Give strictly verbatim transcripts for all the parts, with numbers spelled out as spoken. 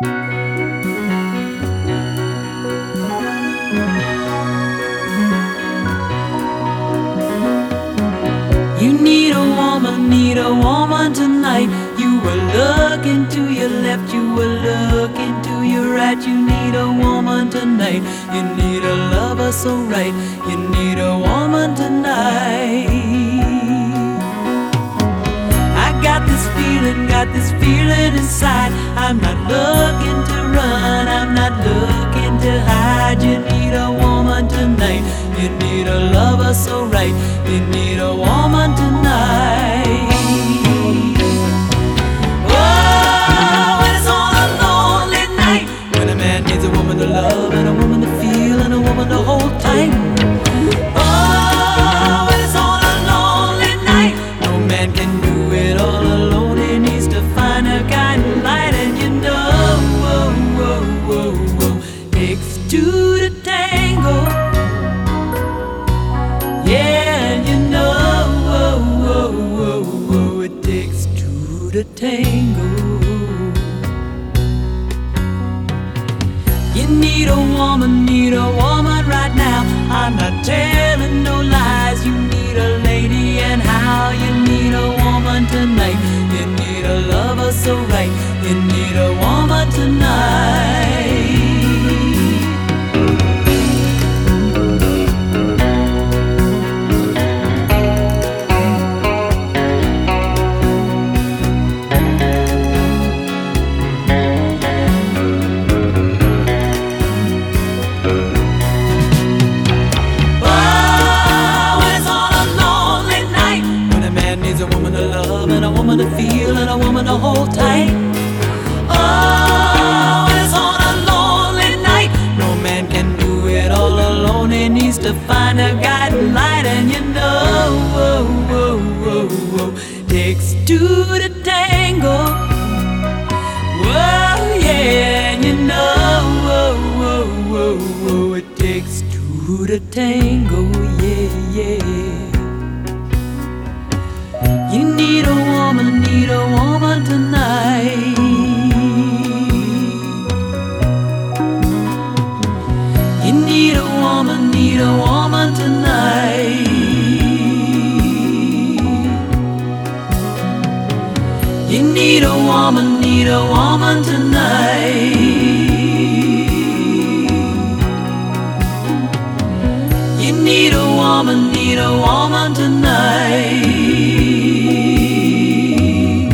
You need a woman, need a woman tonight. You were looking to your left, you were looking to your right. You need a woman tonight. You need a lover so right. You need a woman tonight. I got this feeling, got this feeling inside. I'm not looking to run, I'm not looking to hide. You need a woman tonight. You need a lover so right. You need a woman tonight. Oh, when it's on a lonely night, when a man needs a woman to love and a woman to feel and a woman to hold tight. Oh, when it's on a lonely night, no man can do it all alone. He needs to find a guiding light, and you know, whoa, whoa, whoa, whoa, takes two to tango. Yeah, you know, whoa, whoa, whoa, whoa, it takes two to tango. You need a woman, need a woman right now. I'm not telling no lies. You need a lady, and how you need a woman tonight. You need a lover so right. You need a woman tonight. And a woman to feel and a woman to hold tight. Oh, it's on a lonely night. No man can do it all alone. He needs to find a guiding light, and you know, whoa, whoa, whoa, whoa, takes two to tango. Whoa, yeah, and you know, whoa, whoa, whoa, whoa, it takes two to tango, yeah, yeah. You need a woman, need a woman tonight. You need a woman, need a woman tonight. You need a woman, need a woman tonight. You need a woman, need a woman tonight.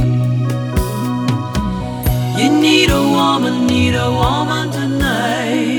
You need a woman, need a woman tonight.